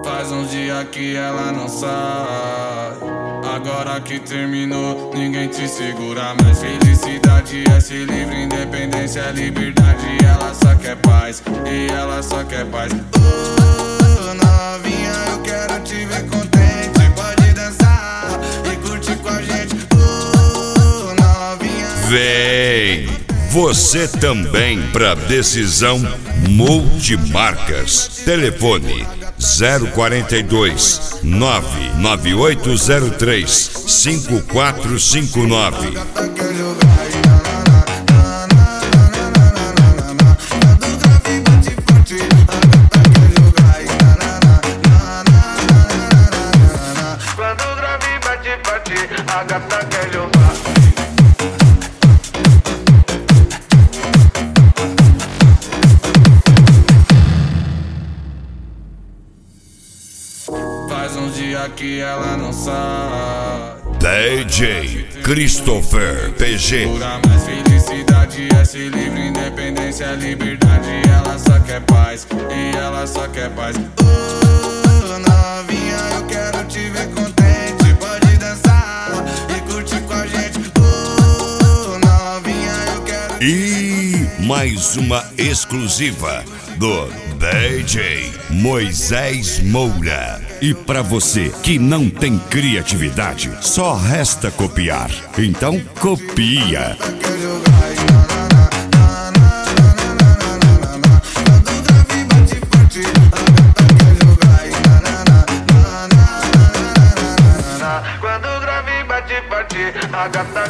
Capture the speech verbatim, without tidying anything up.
Faz uns dias que ela não sai. Agora que terminou, ninguém te segura mais. Felicidade é ser livre, independência é liberdade. Ela só quer paz, e ela só quer paz. Oh, novinha, eu quero te ver contente. Pode dançar e curtir com a gente. Oh, novinha. Vem! Você também pra decisão multimarcas. Telefone zero quarenta e dois, nove nove oito zero três, cinco quatro cinco nove. Quando o grave bate, bate, a gata quer jogar. Faz uns dias que ela não sai. D J Christopher P G. Mais felicidade é ser livre, independência é liberdade. Ela só quer paz, e ela só quer paz. Oh, novinha, eu quero te ver contente. Pode dançar e curtir com a gente. Oh, novinha, eu quero te E mais uma exclusiva do D J Moisés Moura. E pra você que não tem criatividade, só resta copiar. Então copia. Quando o grave bate, bate, a gata